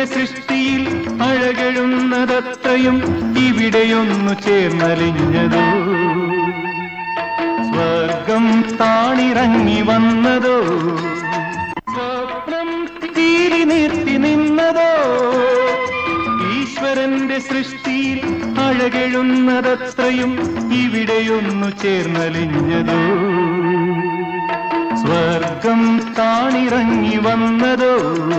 ഈശ്വരന്റെ സൃഷ്ടിയിൽ അഴകെഴുന്നതത്രയും ഇവിടെയൊന്നു ചേർന്നലിഞ്ഞതോ, സ്വർഗം താണിറങ്ങി വന്നതോ, സ്വപ്നം തീരി നിർത്തി നിന്നതോ. ഈശ്വരന്റെ സൃഷ്ടിയിൽ അഴകെഴുന്നതത്രയും ഇവിടെയൊന്നു ചേർന്നലിഞ്ഞതോ, സ്വർഗം താണിറങ്ങി വന്നതോ.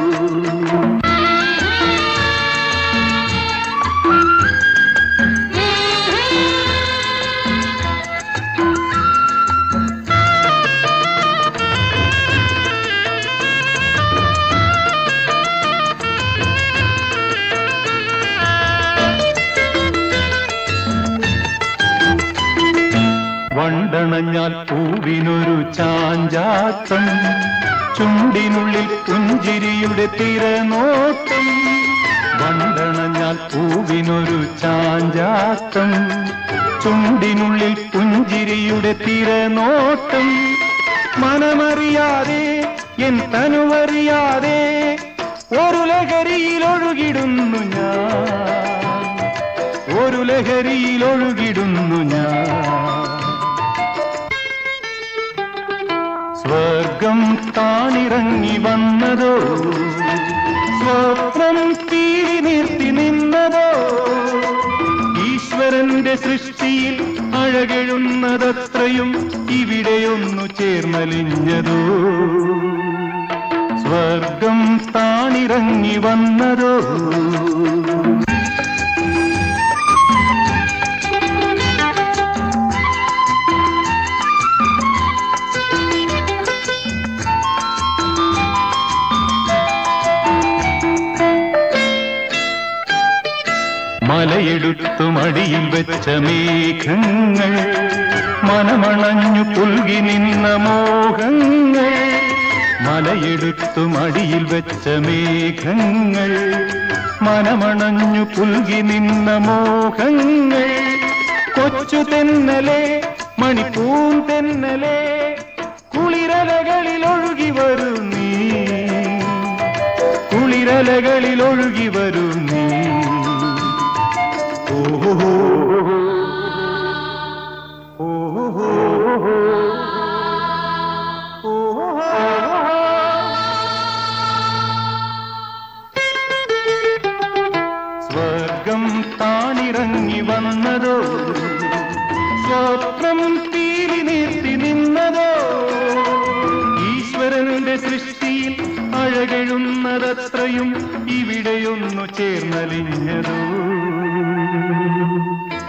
വണ്ടണഞ്ഞാൽ പൂവിനൊരു ചാഞ്ചാട്ടം, ചുണ്ടിനുള്ളിൽ പുഞ്ചിരിയുടെ തിരനോട്ടം. വണ്ടണഞ്ഞാൽ പൂവിനൊരു ചാഞ്ചാട്ടം, ചുണ്ടിനുള്ളിൽ പുഞ്ചിരിയുടെ തിരനോട്ടം. മനമറിയാതെ എൻ തനുവറിയാതെ ഒരു ലഹരിയിലൊഴുകിടുന്നു ഞാൻ, ഒരു ലഹരിയിലൊഴുകിടുന്നു ഞാൻ. സ്വർഗം താണിറങ്ങി വന്നതോ, സ്വപ്നം തീരി നിർത്തി നിന്നതോ. ഈശ്വരന്റെ സൃഷ്ടിയിൽ അഴകെഴുന്നതത്രയും ഇവിടെയൊന്നു ചേർന്നലിഞ്ഞതോ, സ്വർഗം താണിറങ്ങി വന്നതോ. മലയെടുത്തു മടിയിൽ വെച്ച മേഘങ്ങൾ, മനമണഞ്ഞു പുൽകി നിന്ന മോഹങ്ങൾ. മലയെടുത്തു മടിയിൽ വെച്ച മേഘങ്ങൾ, മനമണഞ്ഞു പുൽകി നിന്ന മോഹങ്ങൾ. കൊച്ചു തെന്നലെ മണിപ്പൂൻ തെന്നലെ കുളിരലകളിൽ ഒഴുകി വരൂ നീ, കുളിരലകളിൽ ഒഴുകി വരൂ നീ. സ്വർഗം താണിറങ്ങി വന്നതോ, സ്വപ്നം തീരി നിർത്തി നിന്നതോ. ഈശ്വരന്റെ സൃഷ്ടിയിൽ അഴകെഴുന്നതത്രയും ഇവിടെയൊന്നു ചേർന്നലിഞ്ഞതോ.